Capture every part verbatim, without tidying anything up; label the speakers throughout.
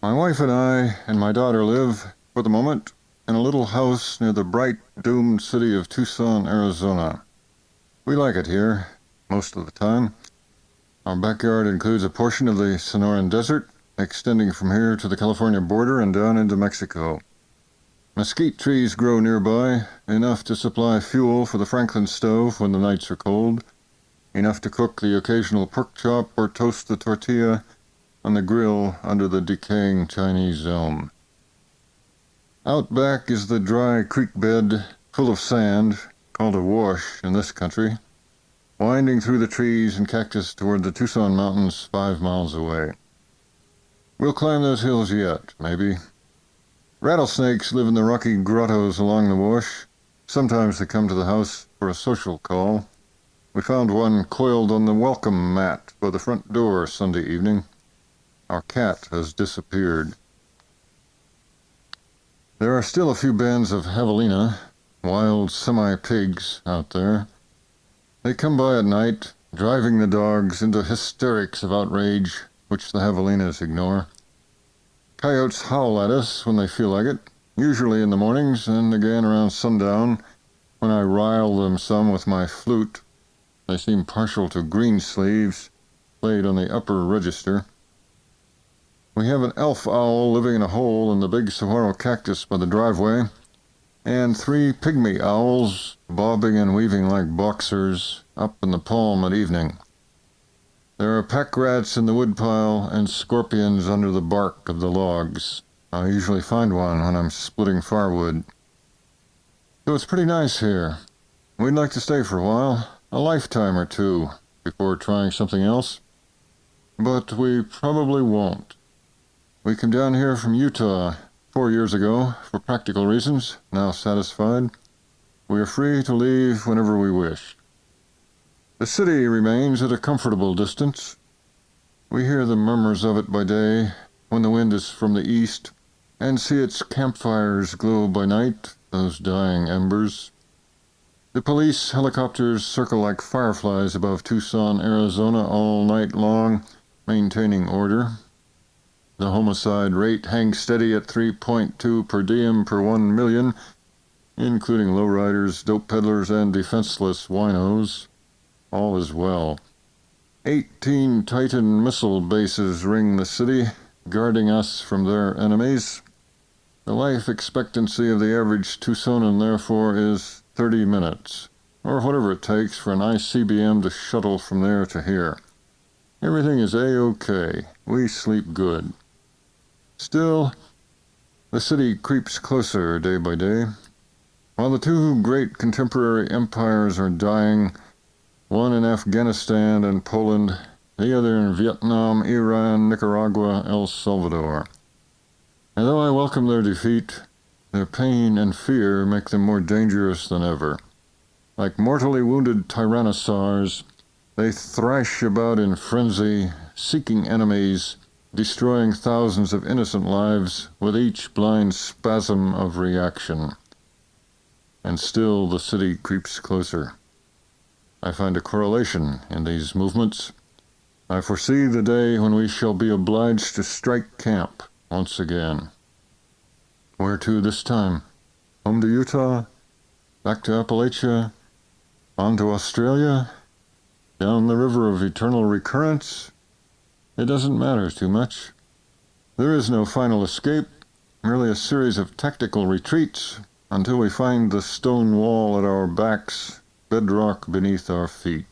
Speaker 1: My wife and I and my daughter live, for the moment, in a little house near the bright, doomed city of Tucson, Arizona. We like it here, most of the time. Our backyard includes a portion of the Sonoran Desert, extending from here to the California border and down into Mexico. Mesquite trees grow nearby, enough to supply fuel for the Franklin stove when the nights are cold, enough to cook the occasional pork chop or toast the tortilla on the grill under the decaying Chinese elm. Out back is the dry creek bed full of sand, called a wash in this country, winding through the trees and cactus toward the Tucson Mountains five miles away. We'll climb those hills yet, maybe. Rattlesnakes live in the rocky grottos along the wash. Sometimes they come to the house for a social call. We found one coiled on the welcome mat by the front door Sunday evening. Our cat has disappeared. There are still a few bands of javelina, wild semi-pigs, out there. They come by at night, driving the dogs into hysterics of outrage, which the javelinas ignore. Coyotes howl at us when they feel like it, usually in the mornings and again around sundown, when I rile them some with my flute. They seem partial to green sleeves, played on the upper register. We have an elf owl living in a hole in the big saguaro cactus by the driveway, and three pygmy owls bobbing and weaving like boxers up in the palm at evening. There are pack rats in the woodpile and scorpions under the bark of the logs. I usually find one when I'm splitting firewood. So it's pretty nice here. We'd like to stay for a while, a lifetime or two, before trying something else. But we probably won't. We came down here from Utah four years ago for practical reasons, now satisfied. We are free to leave whenever we wish. The city remains at a comfortable distance. We hear the murmurs of it by day, when the wind is from the east, and see its campfires glow by night, those dying embers. The police helicopters circle like fireflies above Tucson, Arizona all night long, maintaining order. The homicide rate hangs steady at three point two per diem per one million, including lowriders, dope peddlers, and defenseless winos. All is well. Eighteen Titan missile bases ring the city, guarding us from their enemies. The life expectancy of the average Tucsonan, therefore, is thirty minutes, or whatever it takes for an I C B M to shuttle from there to here. Everything is A-OK. We sleep good. Still, the city creeps closer day by day. While the two great contemporary empires are dying, one in Afghanistan and Poland, the other in Vietnam, Iran, Nicaragua, El Salvador. And though I welcome their defeat, their pain and fear make them more dangerous than ever. Like mortally wounded tyrannosaurs, they thrash about in frenzy, seeking enemies, destroying thousands of innocent lives with each blind spasm of reaction. And still the city creeps closer. I find a correlation in these movements. I foresee the day when we shall be obliged to strike camp once again. Where to this time? Home to Utah? Back to Appalachia? On to Australia? Down the river of eternal recurrence? It doesn't matter too much. There is no final escape, merely a series of tactical retreats until we find the stone wall at our backs, bedrock beneath our feet.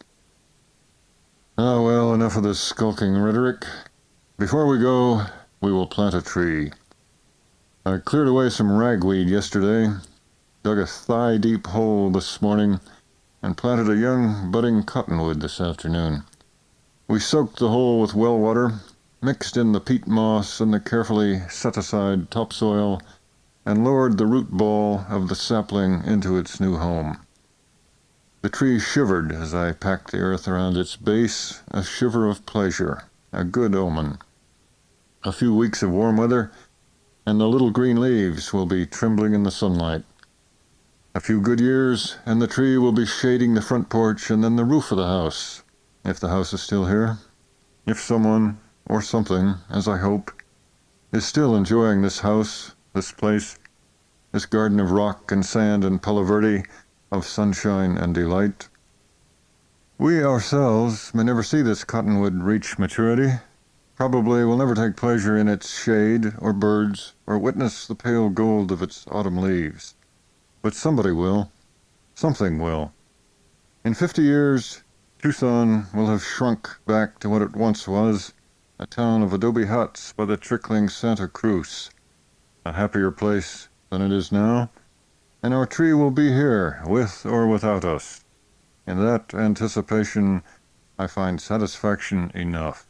Speaker 1: Ah, well, enough of this skulking rhetoric. Before we go, we will plant a tree. I cleared away some ragweed yesterday, dug a thigh-deep hole this morning, and planted a young budding cottonwood this afternoon. We soaked the hole with well water, mixed in the peat moss and the carefully set-aside topsoil, and lowered the root ball of the sapling into its new home. The tree shivered as I packed the earth around its base, a shiver of pleasure, a good omen. A few weeks of warm weather, and the little green leaves will be trembling in the sunlight. A few good years, and the tree will be shading the front porch and then the roof of the house, if the house is still here, if someone, or something, as I hope, is still enjoying this house, this place, this garden of rock and sand and Palo Verde, of sunshine and delight. We ourselves may never see this cottonwood reach maturity. Probably will never take pleasure in its shade or birds or witness the pale gold of its autumn leaves. But somebody will. Something will. In fifty years, Tucson will have shrunk back to what it once was, a town of adobe huts by the trickling Santa Cruz, a happier place than it is now, and our tree will be here, with or without us. In that anticipation, I find satisfaction enough.